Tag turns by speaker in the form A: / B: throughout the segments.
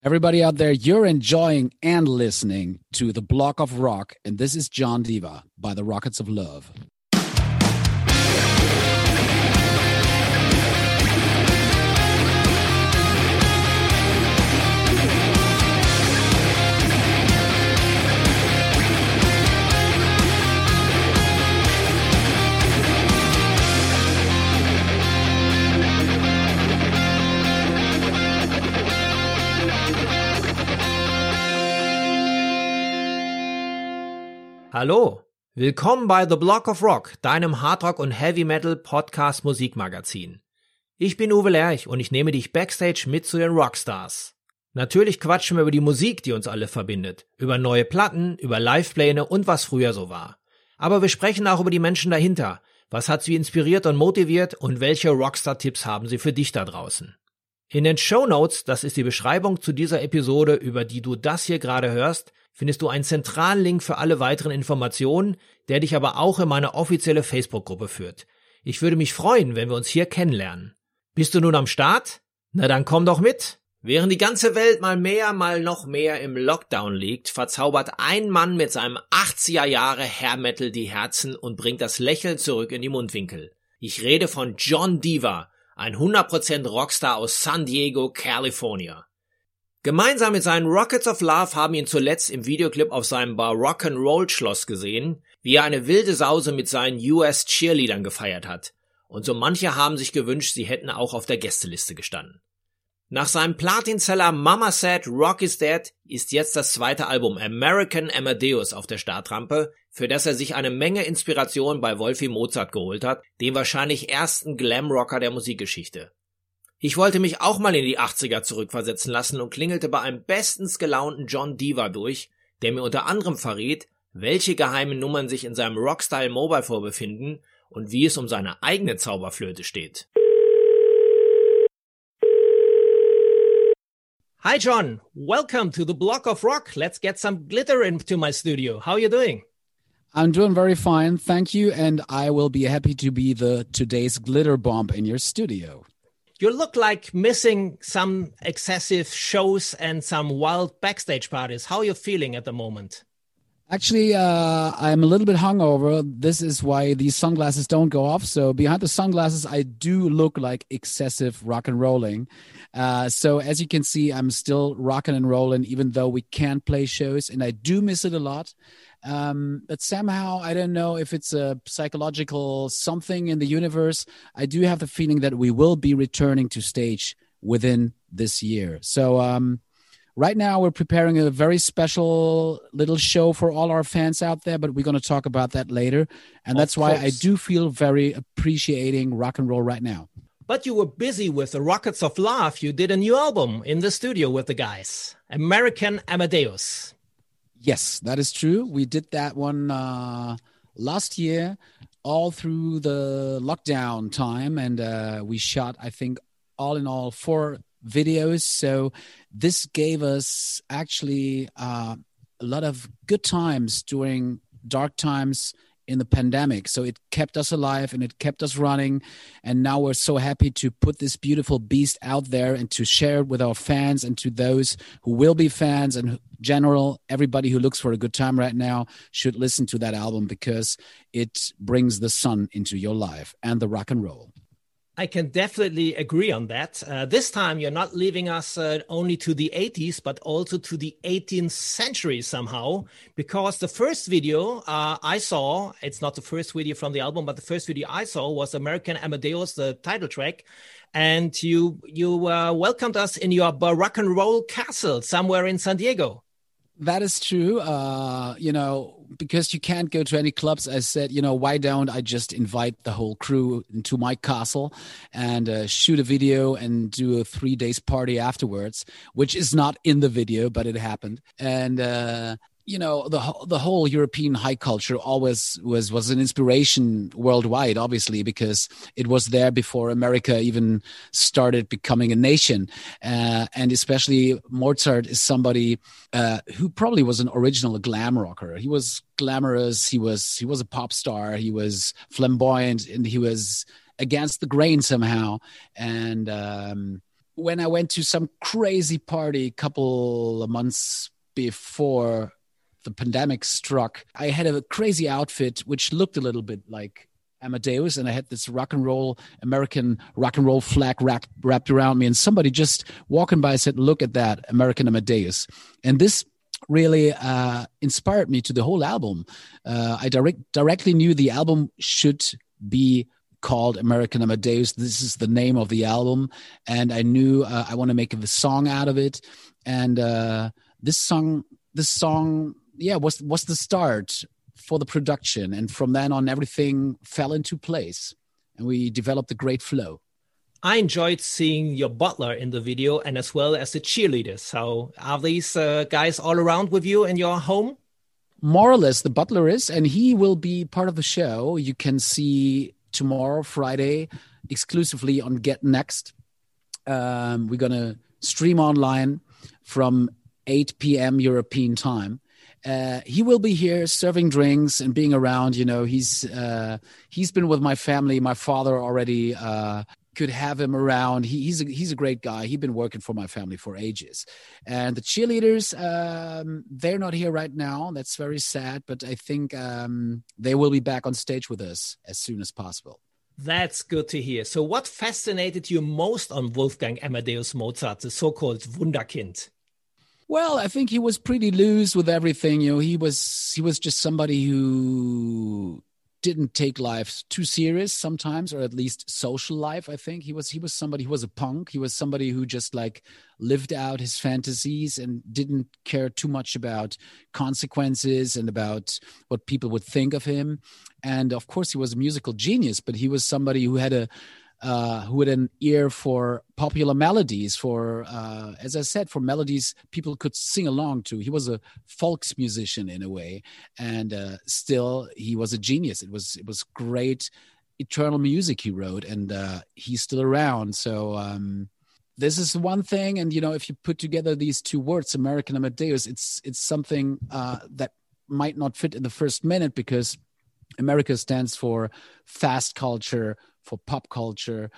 A: Everybody out there, you're enjoying and listening to The Block of Rock, and this is John Diva by the Rockets of Love.
B: Hallo, willkommen bei The Block of Rock, deinem Hardrock- und Heavy-Metal-Podcast-Musikmagazin. Ich bin Uwe Lerch und ich nehme dich backstage mit zu den Rockstars. Natürlich quatschen wir über die Musik, die uns alle verbindet, über neue Platten, über Livepläne und was früher so war. Aber wir sprechen auch über die Menschen dahinter. Was hat sie inspiriert und motiviert und welche Rockstar-Tipps haben sie für dich da draußen? In den Shownotes, das ist die Beschreibung zu dieser Episode, über die du das hier gerade hörst, findest du einen zentralen Link für alle weiteren Informationen, der dich aber auch in meine offizielle Facebook-Gruppe führt. Ich würde mich freuen, wenn wir uns hier kennenlernen. Bist du nun am Start? Na dann komm doch mit! Während die ganze Welt mal mehr, mal noch mehr im Lockdown liegt, verzaubert ein Mann mit seinem 80er Jahre Hair Metal die Herzen und bringt das Lächeln zurück in die Mundwinkel. Ich rede von John Diva, ein 100% Rockstar aus San Diego, California. Gemeinsam mit seinen Rockets of Love haben ihn zuletzt im Videoclip auf seinem Bar Rock'n'Roll Schloss gesehen, wie er eine wilde Sause mit seinen US Cheerleadern gefeiert hat. Und so manche haben sich gewünscht, sie hätten auch auf der Gästeliste gestanden. Nach seinem Platinseller Mama Said Rock is Dead ist jetzt das zweite Album American Amadeus auf der Startrampe, für das er sich eine Menge Inspiration bei Wolfi Mozart geholt hat, dem wahrscheinlich ersten Glamrocker der Musikgeschichte. Ich wollte mich auch mal in die 80er zurückversetzen lassen und klingelte bei einem bestens gelaunten John Diva durch, der mir unter anderem verriet, welche geheimen Nummern sich in seinem Rockstyle Mobile Phone befinden und wie es um seine eigene Zauberflöte steht. Hi John, welcome to the Block of Rock. Let's get some glitter into my studio. How are you doing?
A: I'm doing very fine, thank you, and I will be happy to be today's glitter bomb in your studio.
B: You look like missing some excessive shows and some wild backstage parties. How are you feeling at the moment?
A: Actually, I'm a little bit hungover. This is why these sunglasses don't go off. So behind the sunglasses, I do look like excessive rock and rolling. So as you can see, I'm still rocking and rolling, even though we can't play shows, and I do miss it a lot. But somehow, I don't know if it's a psychological something in the universe. I do have the feeling that we will be returning to stage within this year. So right now, we're preparing a very special little show for all our fans out there, but we're going to talk about that later. And that's why I do feel very appreciating rock and roll right now.
B: But you were busy with the Rockets of Love. You did a new album in the studio with the guys, American Amadeus.
A: Yes, that is true. We did that one last year, all through the lockdown time, and we shot, I think, all in all 4 videos. So this gave us actually a lot of good times during dark times in the pandemic. So it kept us alive and it kept us running. And now we're so happy to put this beautiful beast out there and to share it with our fans and to those who will be fans. And in general, everybody who looks for a good time right now should listen to that album because it brings the sun into your life and the rock and roll.
B: I can definitely agree on that. This time, you're not leaving us only to the 80s, but also to the 18th century somehow, because the first video I saw, it's not the first video from the album, but the first video I saw was American Amadeus, the title track. And you welcomed us in your rock and roll castle somewhere in San Diego.
A: That is true. Because you can't go to any clubs, I said, why don't I just invite the whole crew into my castle and shoot a video and do a 3 days party afterwards, which is not in the video, but it happened. And, the whole European high culture always was an inspiration worldwide, obviously, because it was there before America even started becoming a nation. And especially Mozart is somebody who probably was an original glam rocker. He was glamorous. He was a pop star. He was flamboyant, and he was against the grain somehow. And when I went to some crazy party a couple of months before the pandemic struck, I had a crazy outfit which looked a little bit like Amadeus, and I had this American rock and roll flag wrapped around me, and somebody just walking by said, "Look at that, American Amadeus." And this really inspired me to the whole album. I directly knew the album should be called American Amadeus. This is the name of the album, and I knew I want to make a song out of it. And this song, was the start for the production, and from then on, everything fell into place, and we developed a great flow.
B: I enjoyed seeing your butler in the video, and as well as the cheerleaders. So are these guys all around with you in your home?
A: More or less, the butler is, and he will be part of the show. You can see tomorrow, Friday, exclusively on Get Next. We're going to stream online from 8 p.m. European time. He will be here serving drinks and being around. You know, he's been with my family. My father already could have him around. He's a great guy. He's been working for my family for ages. And the cheerleaders, they're not here right now. That's very sad. But I think they will be back on stage with us as soon as possible.
B: That's good to hear. So what fascinated you most on Wolfgang Amadeus Mozart, the so-called Wunderkind?
A: Well, I think he was pretty loose with everything. You know, he was just somebody who didn't take life too serious sometimes, or at least social life. I think he was somebody who was a punk. He was somebody who just like lived out his fantasies and didn't care too much about consequences and about what people would think of him. And of course, he was a musical genius, but he was somebody who had an ear for popular melodies, for, as I said, for melodies people could sing along to. He was a folks musician in a way, and still he was a genius. It was great, eternal music he wrote, and he's still around. So this is one thing, and you know, if you put together these two words, American Amadeus, it's something that might not fit in the first minute, because America stands for fast culture, for pop culture,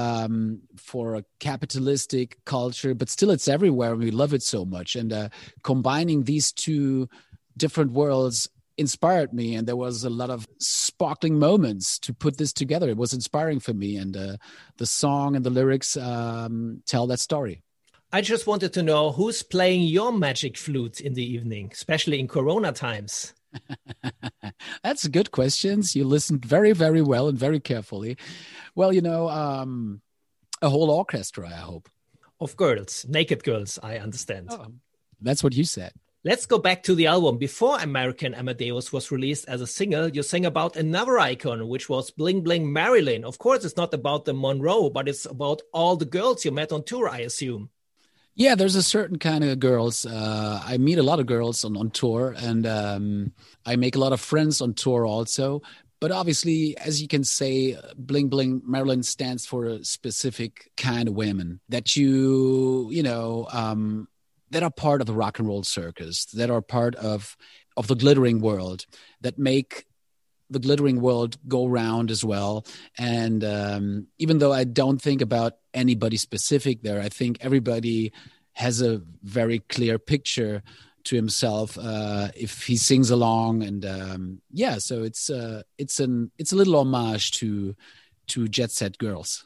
A: for a capitalistic culture, but still it's everywhere and we love it so much. And combining these two different worlds inspired me, and there was a lot of sparkling moments to put this together. It was inspiring for me, and the song and the lyrics tell that story.
B: I just wanted to know who's playing your magic flute in the evening, especially in Corona times.
A: That's a good question. You listened very, very well and very carefully. Well, you know, a whole orchestra, I hope.
B: Of girls, naked girls, I understand.
A: Oh, that's what you said.
B: Let's go back to the album. Before American Amadeus was released as a single, you sang about another icon, which was Bling Bling Marilyn. Of course, it's not about the Monroe, but it's about all the girls you met on tour, I assume.
A: Yeah, there's a certain kind of girls. I meet a lot of girls on tour, and I make a lot of friends on tour also. But obviously, as you can say, Bling Bling Marilyn stands for a specific kind of women that that are part of the rock and roll circus, that are part of the glittering world, that make the glittering world go round as well. And even though I don't think about anybody specific there, I think everybody has a very clear picture to himself if he sings along. And so it's a little homage to Jet Set Girls.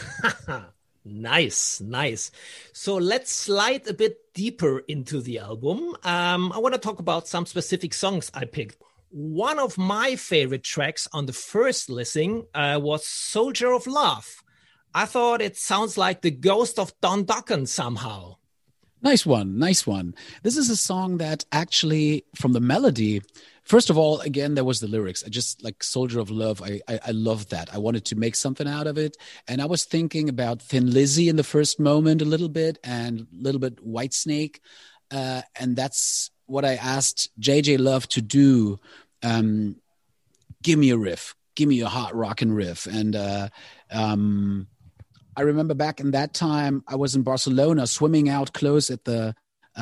B: Nice. So let's slide a bit deeper into the album. I want to talk about some specific songs I picked. One of my favorite tracks on the first listening was Soldier of Love. I thought it sounds like the ghost of Don Dokken somehow.
A: Nice one. This is a song that actually, from the melody, first of all, again, there was the lyrics. I just like Soldier of Love. I love that. I wanted to make something out of it. And I was thinking about Thin Lizzy in the first moment a little bit, and a little bit Whitesnake. And that's what I asked JJ Love to do. Give me a riff. Give me a hot rockin' riff. And I remember back in that time, I was in Barcelona, swimming out close at the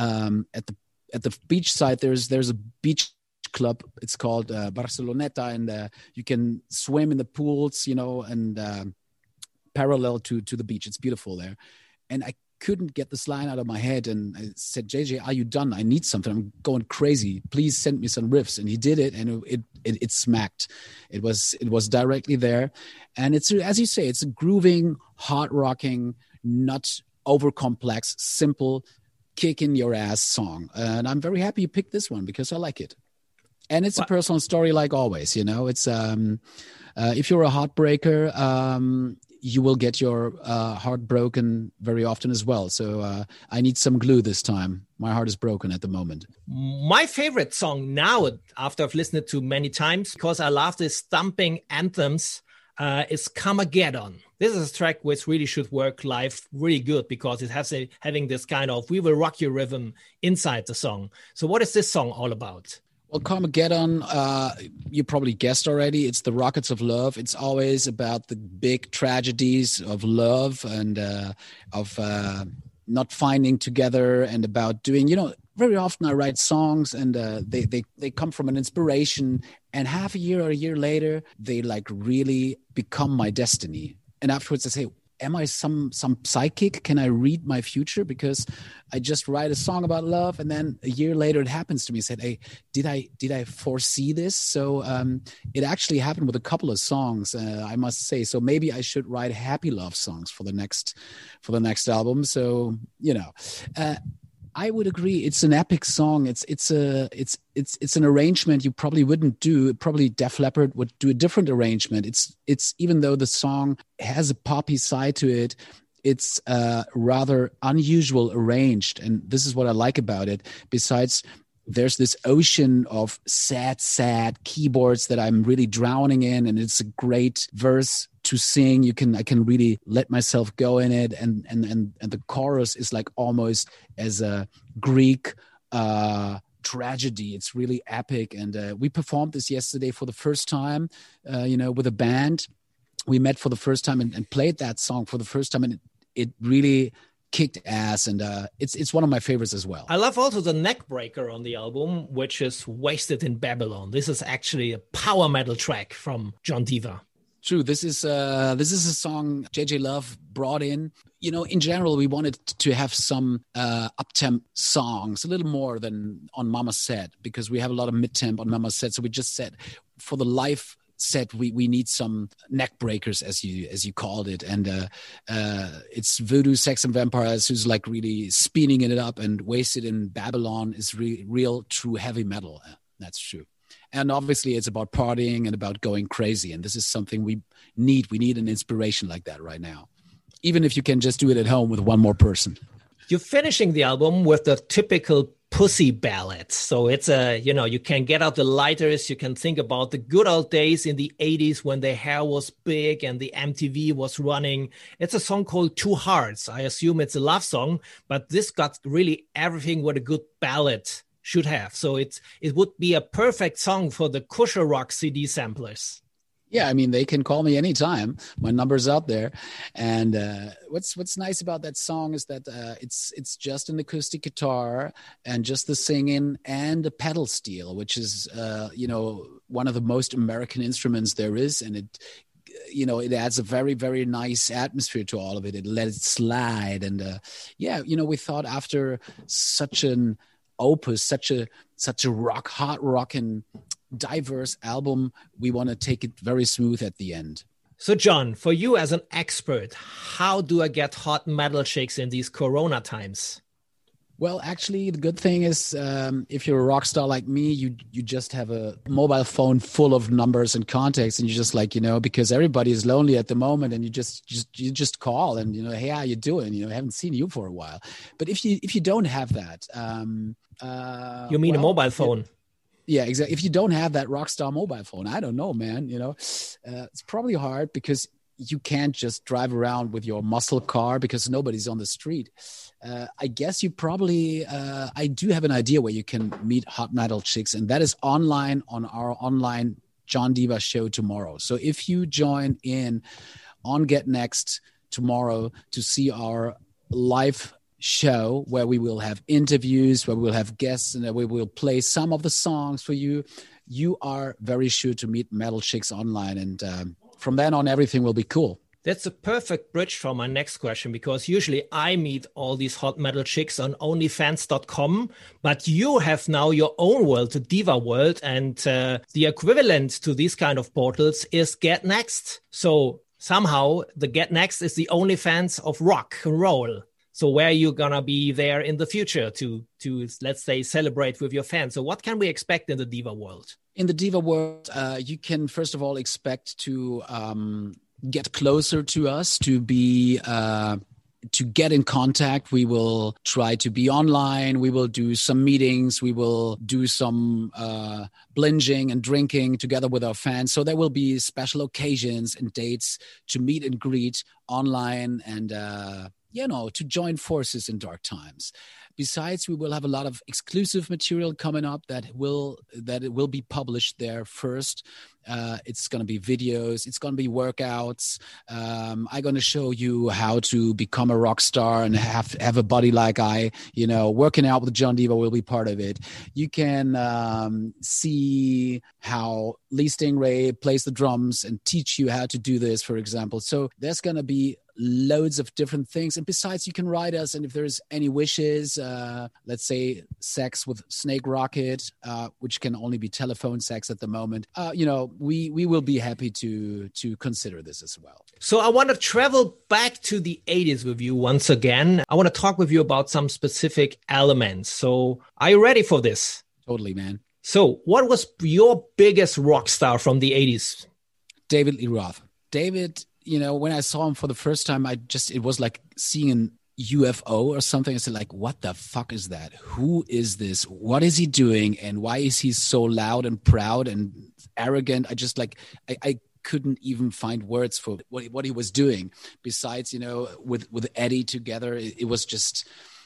A: beach side. There's a beach club. It's called Barceloneta, and you can swim in the pools, and parallel to the beach. It's beautiful there. and I couldn't get this line out of my head. And I said, JJ, are you done? I need something. I'm going crazy. Please send me some riffs. And he did it, and it smacked. It was directly there. And it's, as you say, it's a grooving, hard rocking, not over complex, simple, kick in your ass song. And I'm very happy you picked this one because I like it. And it's a personal story, like always. It's if you're a heartbreaker, you will get your heart broken very often as well. So I need some glue this time. My heart is broken at the moment.
B: My favorite song now, after I've listened to many times, because I love these thumping anthems, is Carmageddon. This is a track which really should work live really good because it has having this kind of "we will rock you" rhythm inside the song. So what is this song all about?
A: Well, Carmageddon, you probably guessed already. It's the Rockets of Love. It's always about the big tragedies of love and of not finding together, and about doing, very often I write songs and they come from an inspiration, and half a year or a year later, they like really become my destiny. And afterwards I say, am I some psychic? Can I read my future? Because I just write a song about love, and then a year later it happens to me. I said, hey, did I foresee this? So it actually happened with a couple of songs, I must say. So maybe I should write happy love songs for the next album. So I would agree. It's an epic song. It's an arrangement you probably wouldn't do. Probably Def Leppard would do a different arrangement. It's even though the song has a poppy side to it, it's rather unusual arranged, and this is what I like about it. Besides, there's this ocean of sad keyboards that I'm really drowning in, and it's a great verse to sing. I can really let myself go in it, and the chorus is like almost as a Greek tragedy. It's really epic, and we performed this yesterday for the first time, with a band. We met for the first time and played that song for the first time, and it really kicked ass, and it's one of my favorites as well.
B: I love also the neck breaker on the album, which is Wasted in Babylon. This is actually a power metal track from John Diva.
A: True. This is a song JJ Love brought in. In general, we wanted to have some up-temp songs, a little more than on Mama Said, because we have a lot of mid-temp on Mama Said. So we just said for the live set, we need some neck breakers, as you called it, and it's Voodoo, Sex and Vampires, who's like really speeding it up, and Wasted in Babylon is real true heavy metal. That's true. And obviously it's about partying and about going crazy. And this is something we need. We need an inspiration like that right now, even if you can just do it at home with one more person.
B: You're finishing the album with the typical pussy ballad. So it's you can get out the lighters. You can think about the good old days in the 80s when the hair was big and the MTV was running. It's a song called Two Hearts. I assume it's a love song, but this got really everything what a good ballad should have. So it would be a perfect song for the Kusher Rock CD samplers.
A: Yeah, I mean, they can call me anytime. My number's out there. And what's nice about that song is that it's just an acoustic guitar and just the singing and the pedal steel, which is one of the most American instruments there is, and it adds a very, very nice atmosphere to all of it. It lets it slide, and we thought after such an opus, such a hard rockin', diverse album, we want to take it very smooth at the end.
B: So John, for you as an expert, how do I get hot metal chicks in these Corona times?
A: Well, actually, the good thing is if you're a rock star like me, you just have a mobile phone full of numbers and contacts, and you just because everybody is lonely at the moment, and you just call and hey, how you doing? I haven't seen you for a while. But if you don't have that,
B: you mean a mobile phone?
A: Yeah, exactly. If you don't have that Rockstar mobile phone, I don't know, man. It's probably hard because you can't just drive around with your muscle car because nobody's on the street. I guess you probably, I do have an idea where you can meet hot metal chicks, and that is online on our online John Diva show tomorrow. So if you join in on Get Next tomorrow to see our live show where we will have interviews, where we'll have guests, and we will play some of the songs for you, you are very sure to meet metal chicks online. And from then on, everything will be cool.
B: That's a perfect bridge for my next question, because usually I meet all these hot metal chicks on onlyfans.com, but you have now your own world, the Diva world, and the equivalent to these kind of portals is Get Next. So somehow the Get Next is the OnlyFans of rock and roll. So where are you going to be there in the future to, let's say, celebrate with your fans? So what can we expect in the Diva world?
A: In the Diva world, you can first of all expect to get closer to us, to get in contact. We will try to be online. We will do some meetings. We will do some blinging and drinking together with our fans. So there will be special occasions and dates to meet and greet online and, to join forces in dark times. Besides, we will have a lot of exclusive material coming up that it will be published there first. It's going to be videos. It's going to be workouts. I'm going to show you how to become a rock star and have a body like I. Working out with John Diva will be part of it. You can see how Lee Stingray plays the drums and teach you how to do this, for example. So there's going to be loads of different things. And besides, you can write us. And if there's any wishes, let's say sex with Snake Rocket, which can only be telephone sex at the moment, we will be happy to consider this as well.
B: So I want to travel back to the 80s with you once again. I want to talk with you about some specific elements. So are you ready for this?
A: Totally, man.
B: So what was your biggest rock star from the 80s?
A: David Lee Roth. David, when I saw him for the first time, it was like seeing an UFO or something. I said, like, what the fuck is that? Who is this? What is he doing? And why is he so loud and proud and arrogant? I couldn't even find words for what he was doing. Besides, with Eddie together, it was just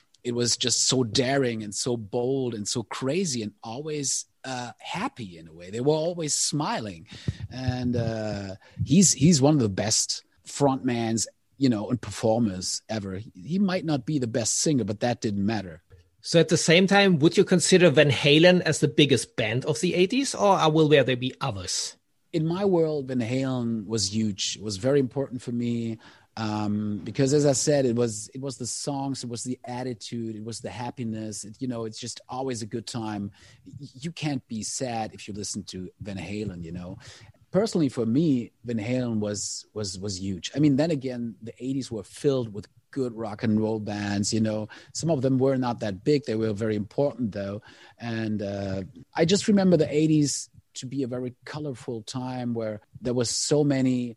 A: so daring and so bold and so crazy and always happy in a way. They were always smiling, and he's one of the best frontmans, and performers ever. He might not be the best singer, but that didn't matter.
B: So at the same time, would you consider Van Halen as the biggest band of the 80s, or will there be others?
A: In my world, Van Halen was huge. It was very important for me. Because as I said, it was the songs, it was the attitude, it was the happiness. It's just always a good time. You can't be sad if you listen to Van Halen. Personally, for me, Van Halen was huge. I mean, then again, the 80s were filled with good rock and roll bands. Some of them were not that big. They were very important though. And I just remember the 80s to be a very colorful time where there was so many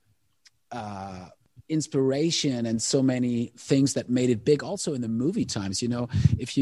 A: inspiration and so many things that made it big. Also in the movie times, if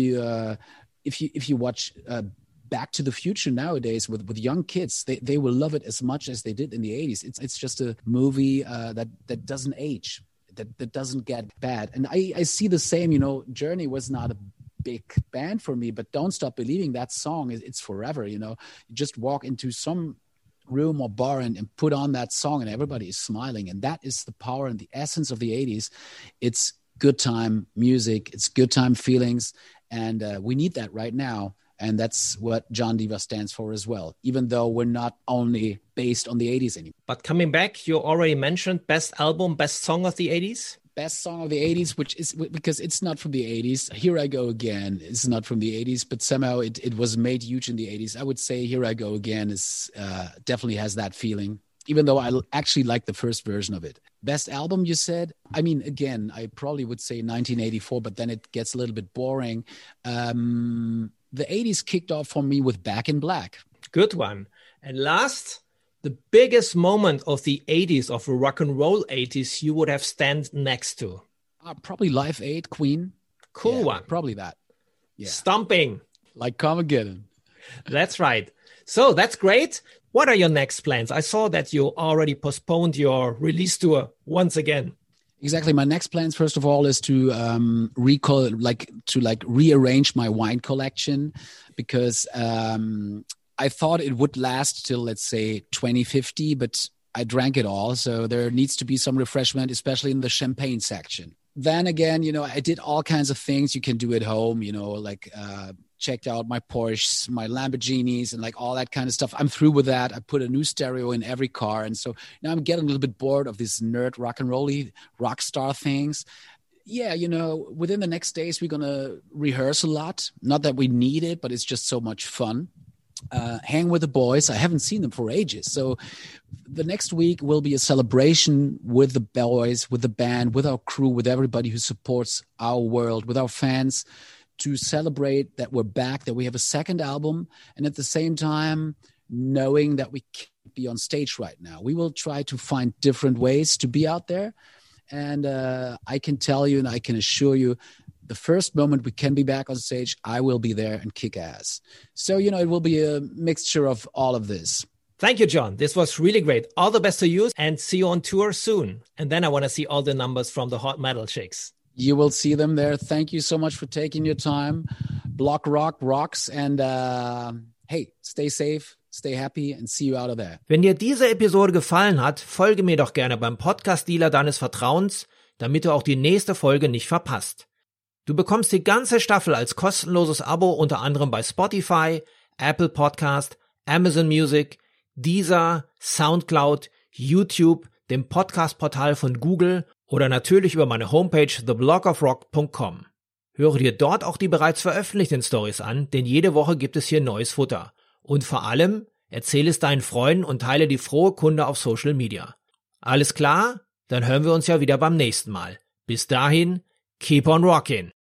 A: you watch Back to the Future nowadays with young kids, they will love it as much as they did in the 80s. It's just a movie that doesn't age, that doesn't get bad. And I see the same. Journey was not a big band for me, but Don't Stop Believing, that song, it's forever. You just walk into some room or bar and put on that song and everybody is smiling, and that is the power and the essence of the 80s. It's good time music, it's good time feelings, and we need that right now, and that's what John Diva stands for as well, even though we're not only based on the 80s anymore.
B: But coming back, you already mentioned best album, best song of the 80s.
A: Best song of the 80s, which is because it's not from the 80s. Here I Go Again is not from the 80s, but somehow it was made huge in the 80s. I would say Here I Go Again is definitely has that feeling, even though I actually like the first version of it. Best album, you said? I mean, again, I probably would say 1984, but then it gets a little bit boring. The 80s kicked off for me with Back in Black.
B: Good one. And last, the biggest moment of the 80s, of the rock and roll 80s, you would have stand next to?
A: Probably Live Aid, Queen.
B: Cool one.
A: Probably that.
B: Yeah. Stomping.
A: Like Carmageddon.
B: That's right. So that's great. What are your next plans? I saw that you already postponed your release tour once again.
A: Exactly. My next plans, first of all, is to rearrange my wine collection, because I thought it would last till, let's say, 2050, but I drank it all. So there needs to be some refreshment, especially in the champagne section. Then again, I did all kinds of things you can do at home, like checked out my Porsches, my Lamborghinis, and like all that kind of stuff. I'm through with that. I put a new stereo in every car. And so now I'm getting a little bit bored of these nerd rock and roll-y rock star things. Yeah, within the next days, we're going to rehearse a lot. Not that we need it, but it's just so much fun. Hang with the boys. I haven't seen them for ages. So the next week will be a celebration with the boys, with the band, with our crew, with everybody who supports our world, with our fans, to celebrate that we're back, that we have a second album, and at the same time, knowing that we can't be on stage right now. We will try to find different ways to be out there. And I can tell you and I can assure you, the first moment we can be back on stage, I will be there and kick ass. So, it will be a mixture of all of this.
B: Thank you, John. This was really great. All the best to you and see you on tour soon. And then I want to see all the numbers from the Hot Metal Chicks.
A: You will see them there. Thank you so much for taking your time. Block Rock rocks. And hey, stay safe, stay happy and see you out of there.
B: Wenn dir diese Episode gefallen hat, folge mir doch gerne beim Podcast-Dealer deines Vertrauens, damit du auch die nächste Folge nicht verpasst. Du bekommst die ganze Staffel als kostenloses Abo unter anderem bei Spotify, Apple Podcast, Amazon Music, Deezer, Soundcloud, YouTube, dem Podcast-Portal von Google oder natürlich über meine Homepage theblogofrock.com. Höre dir dort auch die bereits veröffentlichten Stories an, denn jede Woche gibt es hier neues Futter. Und vor allem, erzähle es deinen Freunden und teile die frohe Kunde auf Social Media. Alles klar? Dann hören wir uns ja wieder beim nächsten Mal. Bis dahin, keep on rockin'!